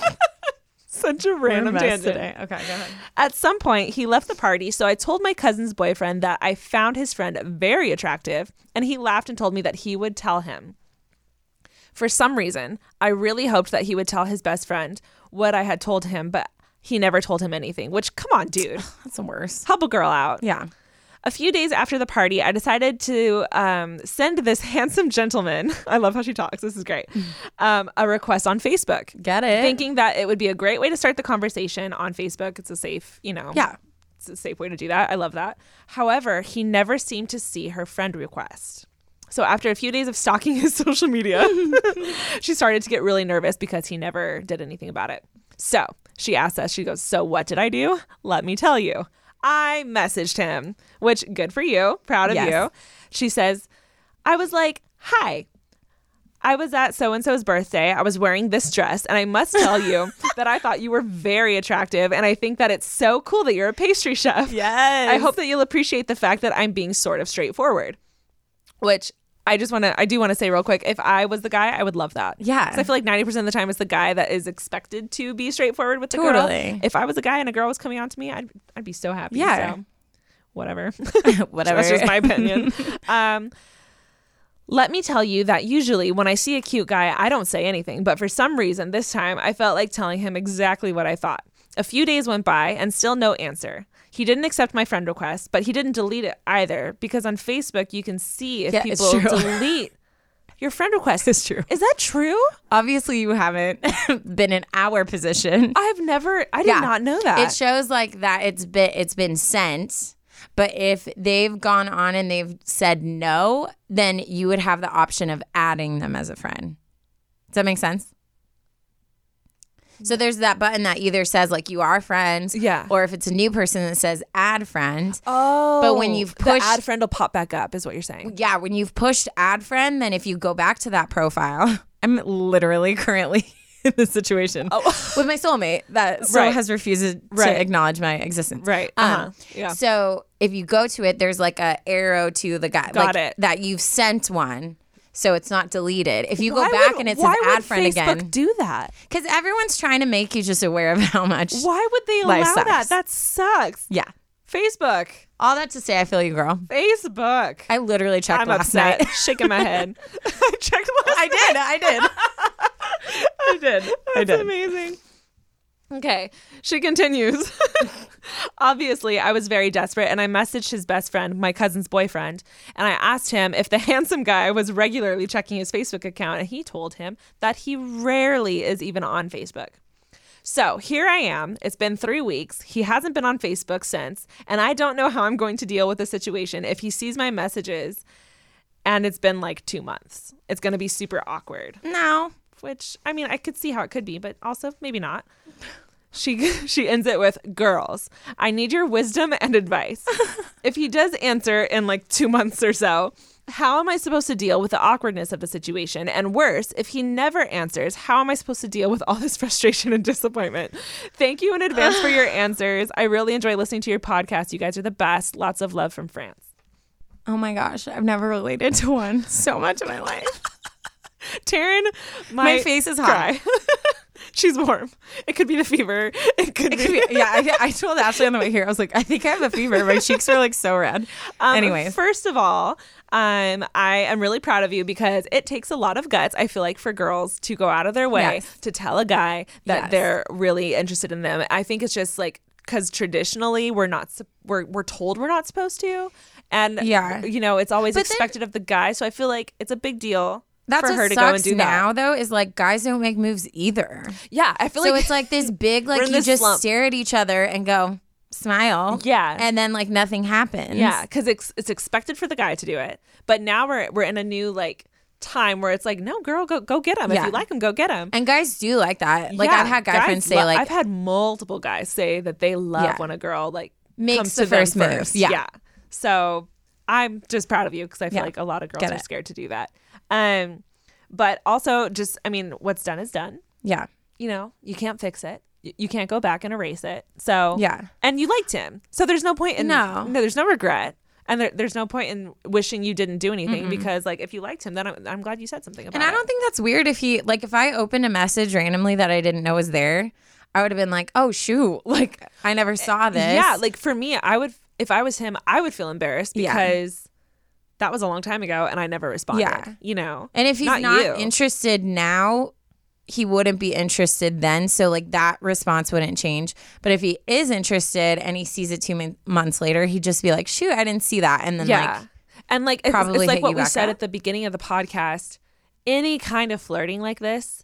Such a random tangent. today. Okay, go ahead. At some point, he left the party, so I told my cousin's boyfriend that I found his friend very attractive, and he laughed and told me that he would tell him. For some reason, I really hoped that he would tell his best friend what I had told him, but he never told him anything, which, come on, dude. That's the worst. Help a girl out. Yeah. A few days after the party, I decided to um, send this handsome gentleman, I love how she talks, this is great, um, a request on Facebook. Get it? Thinking that it would be a great way to start the conversation on Facebook. It's a safe, you know. Yeah. It's a safe way to do that. I love that. However, he never seemed to see her friend request. So after a few days of stalking his social media, she started to get really nervous because he never did anything about it. So she asked us, she goes, so what did I do? Let me tell you. I messaged him, which good for you. Proud of Yes. you. She says, I was like, hi. I was at so-and-so's birthday. I was wearing this dress, and I must tell you that I thought you were very attractive, and I think that it's so cool that you're a pastry chef. Yes. I hope that you'll appreciate the fact that I'm being sort of straightforward, which I just want to, I do want to say real quick, if I was the guy, I would love that. Yeah. 'Cause I feel like ninety percent of the time it's the guy that is expected to be straightforward with the Totally. girl. If I was a guy and a girl was coming on to me, I'd, I'd be so happy. Yeah. So, whatever. Whatever. That's just my opinion. um, let me tell you that usually when I see a cute guy, I don't say anything. But for some reason, this time I felt like telling him exactly what I thought. A few days went by and still no answer. He didn't accept my friend request, but he didn't delete it either because on Facebook you can see if Yeah, it's people true. delete your friend request. It's true. Is that true? Obviously, you haven't been in our position. I've never, I did Yeah. not know that. It shows like that it's been it's been sent, but if they've gone on and they've said no, then you would have the option of adding them as a friend. Does that make sense? So there's that button that either says like you are friends, Yeah. or if it's a new person that says add friend. oh. But when you've the pushed- add friend will pop back up is what you're saying. Yeah, when you've pushed add friend, then if you go back to that profile, I'm literally currently in this situation with my soulmate that still Right. has refused to Right. acknowledge my existence. Right. Um, Uh-huh. Yeah. So if you go to it, there's like a arrow to the guy. Got like, it. That you've sent one. So it's not deleted. If you go Why back would- and it why says would add friend Facebook again, do that? because everyone's trying to make you just aware of how much. Why would they Life allow sucks. that? That sucks. Yeah. Facebook. All that to say, I feel you, girl. Facebook. I literally checked I'm last upset. night. Shaking my head. I checked last I did. I did. I did. I That's did. amazing. Okay, she continues. Obviously, I was very desperate and I messaged his best friend, my cousin's boyfriend, and I asked him if the handsome guy was regularly checking his Facebook account, and he told him that he rarely is even on Facebook. So here I am. It's been three weeks. He hasn't been on Facebook since, and I don't know how I'm going to deal with the situation if he sees my messages and it's been like two months. It's going to be super awkward. No. Which, I mean, I could see how it could be, but also maybe not. She she ends it with, girls, I need your wisdom and advice. If he does answer in like two months or so, how am I supposed to deal with the awkwardness of the situation? And worse, if he never answers, how am I supposed to deal with all this frustration and disappointment? Thank you in advance for your answers. I really enjoy listening to your podcast. You guys are the best. Lots of love from France. Oh my gosh, I've never related to one so much in my life. Taryn, My my face is hot. cry. She's warm. It could be the fever. It could, It be. could be- yeah, I, I told Ashley on the way here. I was like, I think I have a fever. My cheeks are like so red. Um, Anyways, first of all, um, I am really proud of you because it takes a lot of guts, I feel like, for girls to go out of their way Yes. to tell a guy that Yes. they're really interested in them. I think it's just like because traditionally we're not sup- we're we're told we're not supposed to, and Yeah. you know it's always But then- expected of the guy. So I feel like it's a big deal that's for what her to sucks go and do now, that. though, is like guys don't make moves either. Yeah, I feel So like it's like this big, We're like in you this just slump. stare at each other and go, smile. Yeah. And then like nothing happens. yeah, because it's it's expected for the guy to do it. But now we're we're in a new like time where it's like, no, girl, go go get him. Yeah. If you like him, go get him. And guys do like that. Like Yeah, I've had guy guys friends say lo- like I've had multiple guys say that they love Yeah. when a girl like Makes comes the to them first move. first. Yeah. So I'm just proud of you because I feel Yeah. like a lot of girls Get are it. scared to do that. Um, but also just I mean, what's done is done. yeah. You know, you can't fix it. Y- You can't go back and erase it. So Yeah. and you liked him, so there's no point in No. no, there's no regret. And there, there's no point in wishing you didn't do anything because, like, if you liked him, then I'm, I'm glad you said something about And it. I don't think that's weird if he like if I opened a message randomly that I didn't know was there, I would have been like, oh shoot, like I never saw this. Yeah, like for me, I would if I was him, I would feel embarrassed Yeah. because that was a long time ago and I never responded. Yeah. You know, and if he's not not, you. interested now, he wouldn't be interested then. So like that response wouldn't change. But if he is interested and he sees it two mon- months later, he'd just be like, shoot, I didn't see that. And then yeah, like, and like it's, probably it's like hit what you we back said up. at the beginning of the podcast. Any kind of flirting like this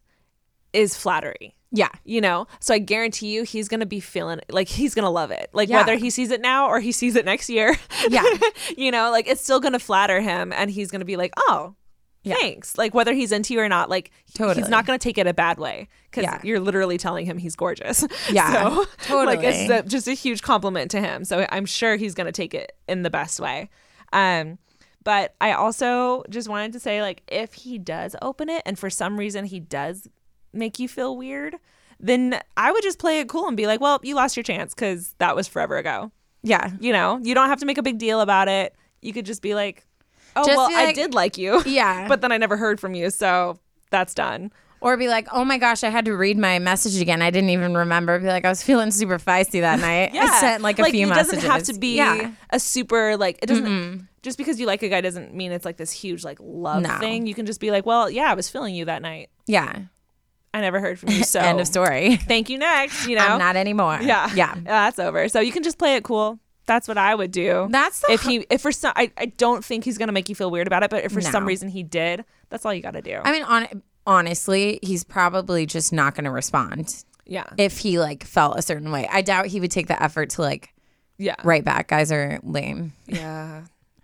is flattery. yeah, You know, so I guarantee you he's going to be feeling like he's going to love it. Like Yeah. whether he sees it now or he sees it next year. Yeah. you know, like it's still going to flatter him and he's going to be like, oh, Yeah. thanks. Like whether he's into you or not, like Totally. he's not going to take it a bad way because Yeah. you're literally telling him he's gorgeous. Yeah, So like totally. it's a, just a huge compliment to him. So I'm sure he's going to take it in the best way. Um, but I also just wanted to say, like, if he does open it and for some reason he does make you feel weird, then I would just play it cool and be like, well, you lost your chance because that was forever ago. yeah. You know, you don't have to make a big deal about it. You could just be like, oh, Just well, be I like- did like you. Yeah. But then I never heard from you. So that's done. Or be like, oh my gosh, I had to read my message again. I didn't even remember. Be like, I was feeling super feisty that night. I sent like a few it messages. doesn't have to be Yeah. a super, like, it doesn't, just because you like a guy doesn't mean it's like this huge, like, love No. thing. You can just be like, well, yeah, I was feeling you that night. Yeah. I never heard from you. So End of story. thank you next, you know? I'm not anymore. Yeah. Yeah. That's over. So you can just play it cool. That's what I would do. That's the if he, if for some, I, I don't think he's going to make you feel weird about it, but if for some No. reason he did, that's all you got to do. I mean, on, honestly, he's probably just not going to respond yeah. if he like felt a certain way. I doubt he would take the effort to like Yeah. write back. Guys are lame. Yeah.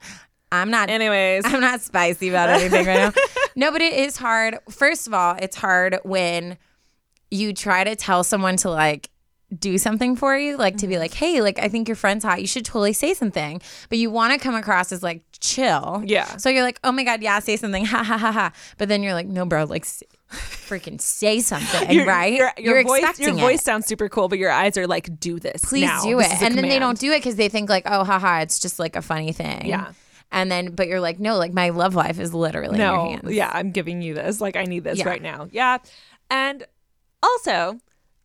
I'm not. Anyways. I'm not spicy about anything right now. No, but it is hard. First of all, it's hard when you try to tell someone to like do something for you, like to be like, hey, like I think your friend's hot. You should totally say something. But you want to come across as like chill. Yeah. So you're like, oh my God, yeah, say something. Ha ha ha ha. But then you're like, no, bro, like s- freaking say something, Your- right? Your, your you're voice, expecting your it. voice sounds super cool, but your eyes are like, do this. Please now. do This it. is a And then they command. don't do it because they think like, oh, haha, it's just like a funny thing. Yeah. And then, but you're like, no, like my love life is literally in your No, hands. yeah, I'm giving you this. Like, I need this Yeah. right now. Yeah. And also,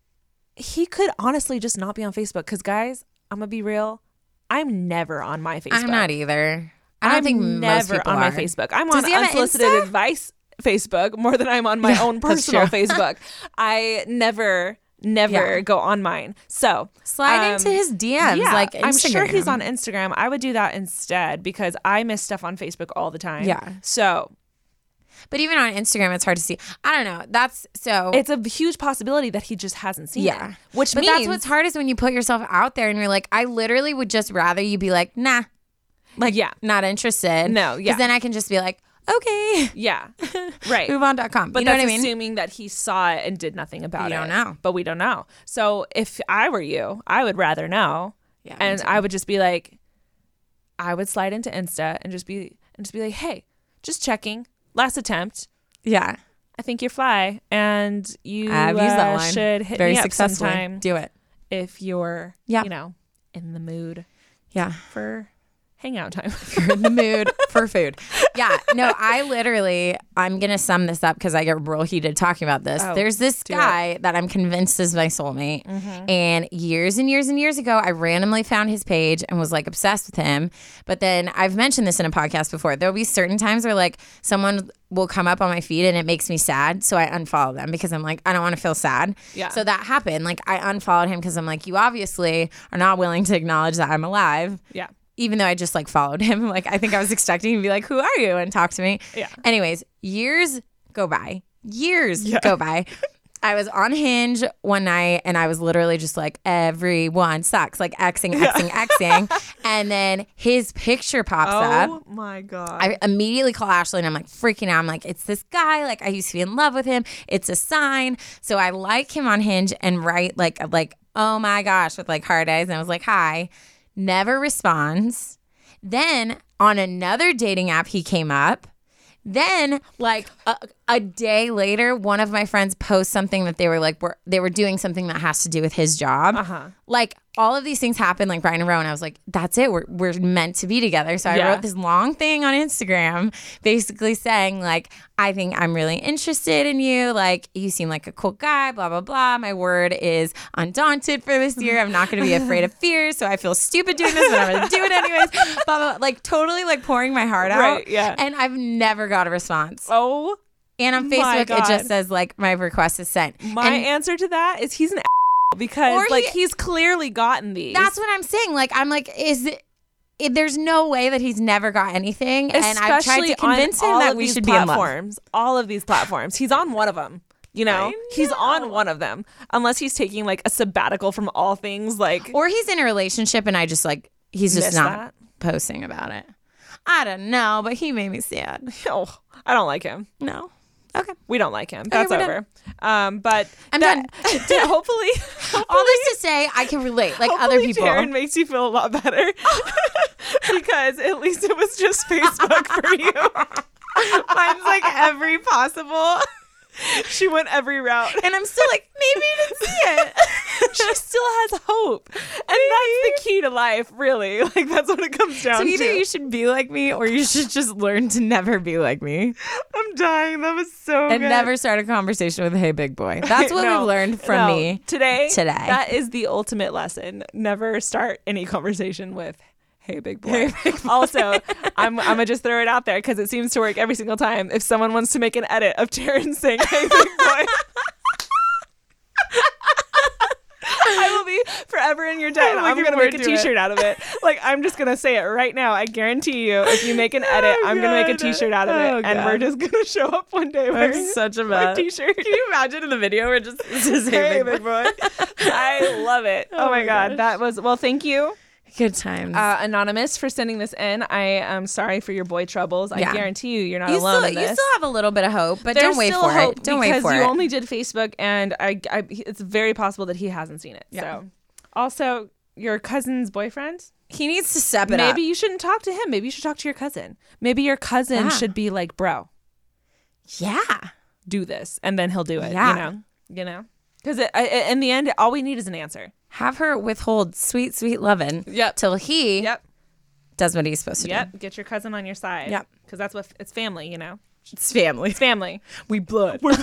he could honestly just not be on Facebook because, guys, I'm going to be real. I'm never on my Facebook. I'm not either. I don't I'm think most never people on my are. Facebook. I'm Does on he have an unsolicited Insta? advice Facebook more than I'm on my Yeah, own that's personal true. Facebook. I never, never Yeah. go on mine. So Slide um, into his D Ms. yeah, like I'm sure he's Instagram. on Instagram. I would do that instead because I miss stuff on Facebook all the time. Yeah. So But even on Instagram, it's hard to see. I don't know. That's so. it's a huge possibility that he just hasn't seen yeah. it. Which but means that's what's hard is when you put yourself out there and you're like, I literally would just rather you be like, nah, like yeah, not interested. No, yeah. Because then I can just be like, okay, yeah, right. move on dot com. But you know that's what I mean? assuming that he saw it and did nothing about We it. don't know. But we don't know. So if I were you, I would rather know. Yeah, me and too. I would just be like, I would slide into Insta and just be and just be like, hey, just checking. Last attempt. Yeah. I think you're fly, and you I've used that uh, line. should hit Very me up successfully. sometime Do it. if you're, Yeah. you know, in the mood Yeah. for hangout time. You're in the mood for food. Yeah. No, I literally, I'm going to sum this up because I get real heated talking about this. Oh, There's this guy it. that I'm convinced is my soulmate. Mm-hmm. And years and years and years ago, I randomly found his page and was like obsessed with him. But then I've mentioned this in a podcast before. There'll be certain times where like someone will come up on my feed and it makes me sad. So I unfollow them because I'm like, I don't want to feel sad. Yeah. So that happened. Like I unfollowed him because I'm like, you obviously are not willing to acknowledge that I'm alive. Yeah. Even though I just like followed him. Like I think I was expecting him to be like, who are you? And talk to me. Yeah. Anyways, years go by. Years Yeah. go by. I was on Hinge one night and I was literally just like, everyone sucks. Like Xing, Xing, Xing. And then his picture pops up. Oh my God. I immediately call Ashley and I'm like freaking out. I'm like, it's this guy. Like I used to be in love with him. It's a sign. So I like him on Hinge and write like, like, oh my gosh, with like hard eyes. And I was like, hi. Never responds. Then on another dating app, he came up. Then like a, a day later, one of my friends posts something that they were like, were, they were doing something that has to do with his job. Uh-huh. Like all of these things happen like right in a row. And I was like, that's it. We're, we're meant to be together. So I Yeah. wrote this long thing on Instagram basically saying like, I think I'm really interested in you. Like you seem like a cool guy, blah, blah, blah. My word is undaunted for this year. I'm not going to be afraid of fear. So I feel stupid doing this, but I'm going to do it anyways. Blah, blah, blah. Like totally like pouring my heart out. Right, yeah. And I've never got a response. Oh, And on my Facebook, it God. just says like my request is sent. my And answer to that is he's an because Or he- like he's clearly gotten these. that's what I'm saying. Like, I'm like, is it, it there's no way that he's never got anything. And I've tried Especially to convince on him all that of we these should be in love. platforms. All of these platforms. He's on one of them. You know? I He's know. on one of them. Unless he's taking like a sabbatical from all things like Or he's in a relationship and I just like, he's just Miss not that. posting about it. I don't know, but he made me sad. oh, I don't like him. No. Okay. We don't like him. That's we're done. over. Um, but I'm that, done. to- hopefully, All this to say, I can relate. Like other hopefully people. Taryn makes you feel a lot better because at least it was just Facebook for you. Mine's like every possible. She went every route. And I'm still like, maybe you didn't see it. She still has hope. And that's the key to life, really. Like, that's what it comes down So either to. you should be like me or you should just learn to never be like me. I'm dying. That was so And good. never start a conversation with, hey, big boy. That's what No, we've learned from no. me. Today, Today. that is the ultimate lesson. Never start any conversation with, hey, big boy. Also, I'm, I'm going to just throw it out there because it seems to work every single time. If someone wants to make an edit of Taryn saying, hey, big boy. I will be forever in your debt. I'm I'm looking going to forward make a to it. t-shirt out of it. Like, I'm just going to say it right now. I guarantee you, if you make an edit, Oh, I'm going to make a God. t-shirt out of it. Oh, and we're God. just going to show up one day wearing such a my t-shirt. Can you imagine in the video where it just says, Hey, big boy. I love it. Oh, Oh my my God. gosh. That was, well, thank you, Good times. uh, Anonymous, for sending this in. I am sorry for your boy troubles. I Yeah. guarantee you, you're not you alone still, in this. you still have a little bit of hope, but There's don't wait still for hope it. Don't wait because for you it. only did Facebook, and I, I, it's very possible that he hasn't seen it. Yeah. So, also, your cousin's boyfriend. He needs to step it Maybe up. you shouldn't talk to him. Maybe you should talk to your cousin. Maybe your cousin Yeah. should be like, bro, Yeah. do this, and then he'll do it. Yeah. You know, you know, because in the end, all we need is an answer. Have her withhold sweet, sweet lovin' Yep. till he Yep. does what he's supposed to Yep. do. Get your cousin on your side. Yep. Because that's what it's family. You know, It's family. it's family. We blood. oh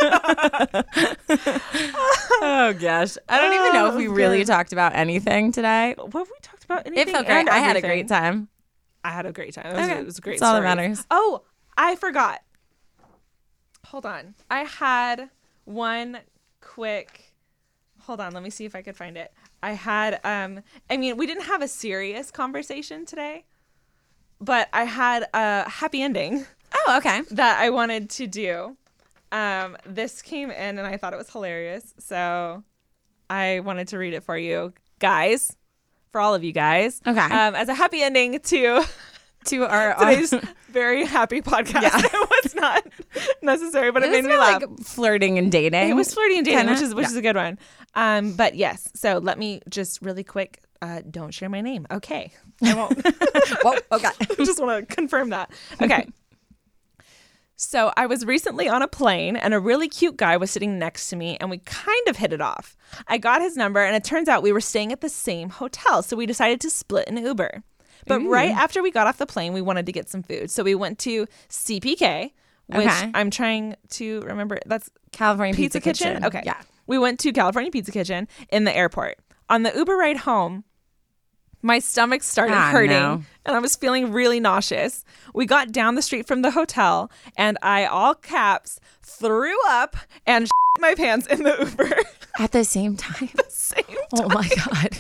gosh. I don't even know if we Oh, really good. talked about anything today. What have we talked about? It Anything felt great. and I had a everything? great time. I had a great time. It was, Okay. it was a great. That's all that stories. matters. Oh, I forgot. Hold on. I had one quick. Hold on. Let me see if I could find it. I had. Um. I mean, we didn't have a serious conversation today, but I had a happy ending Oh, okay. that I wanted to do. Um. This came in, and I thought it was hilarious, so I wanted to read it for you guys, for all of you guys. Okay. Um. As a happy ending to. To our Today's very happy podcast. Yeah. It was not necessary, but it, it made was me laugh. like flirting and dating. It was flirty and dating, Kinda, which is which yeah. is a good one. Um, but yes, so let me just really quick. Uh, don't share my name. Okay, I won't. Whoa, okay. I just want to confirm that. Okay. So I was recently on a plane and a really cute guy was sitting next to me and we kind of hit it off. I got his number and it turns out we were staying at the same hotel, so we decided to split an Uber. But Ooh. right after we got off the plane, we wanted to get some food. So we went to C P K, which Okay. I'm trying to remember. That's California Pizza, Pizza, Kitchen? Kitchen. Okay. Yeah. We went to California Pizza Kitchen in the airport. On the Uber ride home, my stomach started Ah, hurting no. and I was feeling really nauseous. We got down the street from the hotel and I, all caps, threw up and shit my pants in the Uber. At the same time. Same Oh my God.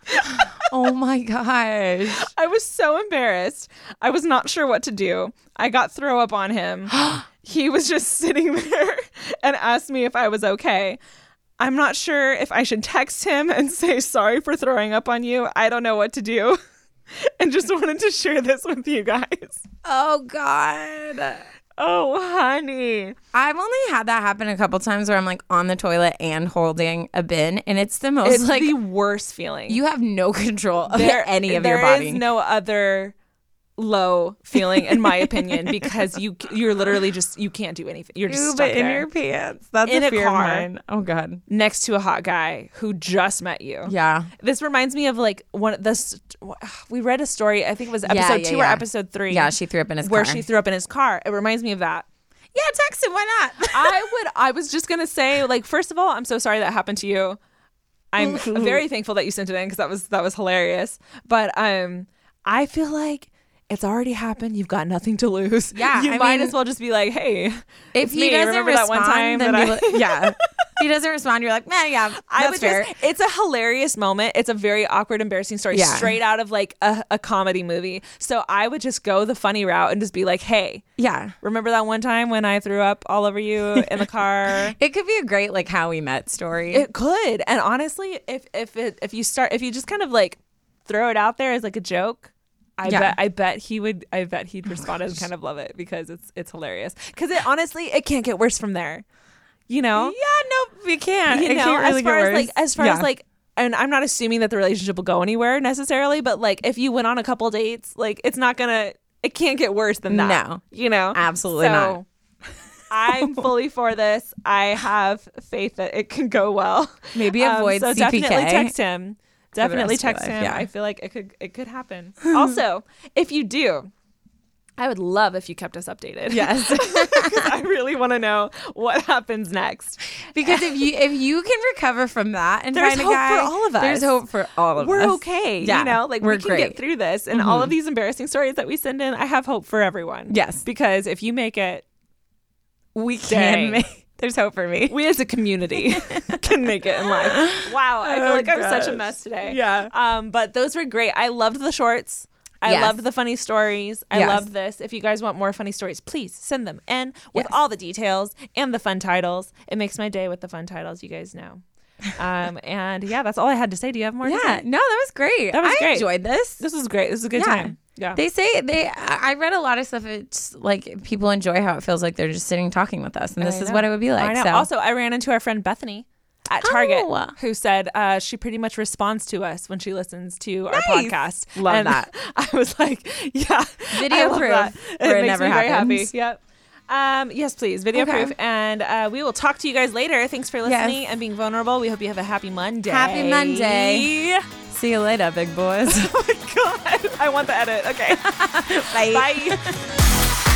Oh my gosh. I was so embarrassed. I was not sure what to do. I got throw up on him. He was just sitting there and asked me if I was okay. I'm not sure if I should text him and say sorry for throwing up on you. I don't know what to do. And just wanted to share this with you guys. Oh God. Oh, honey. I've only had that happen a couple times where I'm like on the toilet and holding a bin, and it's the most It's like the worst feeling. you have no control of there, any of there your body. is no other low feeling, in my opinion, because you you're literally just you can't do anything. You're just Ew, stuck but in there. your pants. That's In a a fear car. of mine. Oh God. Next to a hot guy who just met you. Yeah. This reminds me of like one of this. We read a story. I think it was episode yeah, two or yeah. episode three. Yeah, she threw up in his where car. she threw up in his car. It reminds me of that. Yeah, text him. Why not? I would. I was just gonna say, like, first of all, I'm so sorry that happened to you. I'm very thankful that you sent it in because that was that was hilarious. But um, I feel like it's already happened. You've got nothing to lose. Yeah, you I might mean, as well just be like, hey, If it's he me. doesn't Remember respond, that one time then that be I- like, yeah. If he doesn't respond, you're like, man, yeah, that's I would fair. just, it's a hilarious moment. It's a very awkward, embarrassing story Yeah. straight out of like a, a comedy movie. So I would just go the funny route and just be like, hey, Yeah. remember that one time when I threw up all over you in the car? It could be a great like how we met story. It could. And honestly, if if it if you start if you just kind of like throw it out there as like a joke, I Yeah. bet I bet he would I bet he'd respond and kind of love it because it's it's hilarious. Because it honestly it can't get worse from there. You know? yeah, no, we can't. You It know, can't really as far get as like worse. as far Yeah. as like and I'm not assuming that the relationship will go anywhere necessarily, but like if you went on a couple dates, like it's not gonna it can't get worse than that. No. You know? Absolutely So, not. I'm fully for this. I have faith that it can go well. Maybe avoid so C P K. definitely text him. Definitely rest of your text life, him. yeah. I feel like it could it could happen. Also, if you do, I would love if you kept us updated. Yes. Because I really want to know what happens next. Because if you if you can recover from that and There's find a hope guy, for all of us. There's hope for all of We're us. okay. Yeah, You know, like we're we can great. get through this. And all of these embarrassing stories that we send in, I have hope for everyone. Yes. Because if you make it, We Dang. can make. There's hope for me. we as a community can make it in life. Wow, I feel Oh, like I'm such a gosh. mess today. Yeah. Um, but those were great. I loved the shorts. I Yes. loved the funny stories. I Yes. loved this. If you guys want more funny stories, please send them in with Yes. all the details and the fun titles. It makes my day with the fun titles, you guys know. Um, and yeah, that's all I had to say. Do you have more to Yeah. say? No, that was great. That was I great. enjoyed this. This was great. This is a good Yeah. time. Yeah. They say they. I I read a lot of stuff. It's like people enjoy how it feels like they're just sitting talking with us, and this I is know. what it would be like. I know. So Also, I ran into our friend Bethany at Target, Oh. who said uh, she pretty much responds to us when she listens to our Nice. podcast. Love And that. I was like, yeah, Video I love proof that. where it makes never me very happy. happens. Yep. Um, yes, please, video Okay. proof, and uh, we will talk to you guys later. Thanks for listening Yes. and being vulnerable. We hope you have a happy Monday. Happy Monday. see you later, big boys. Oh my god, I want the edit. Okay, Bye. bye.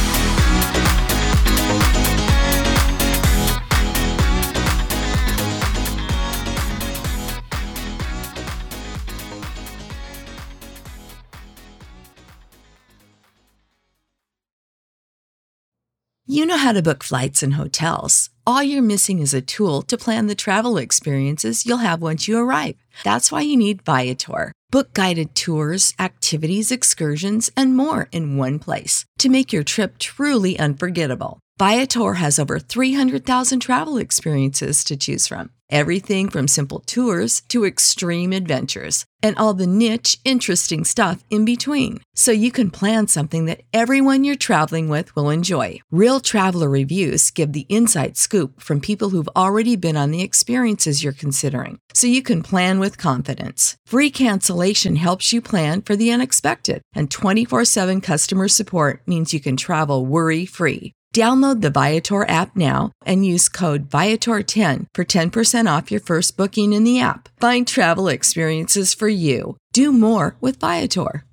You know how to book flights and hotels. All you're missing is a tool to plan the travel experiences you'll have once you arrive. That's why you need Viator. Book guided tours, activities, excursions, and more in one place to make your trip truly unforgettable. Viator has over three hundred thousand travel experiences to choose from. Everything from simple tours to extreme adventures and all the niche, interesting stuff in between. So you can plan something that everyone you're traveling with will enjoy. Real traveler reviews give the inside scoop from people who've already been on the experiences you're considering. So you can plan with confidence. Free cancellation helps you plan for the unexpected. And twenty-four seven customer support means you can travel worry-free. Download the Viator app now and use code Viator ten for ten percent off your first booking in the app. Find travel experiences for you. Do more with Viator.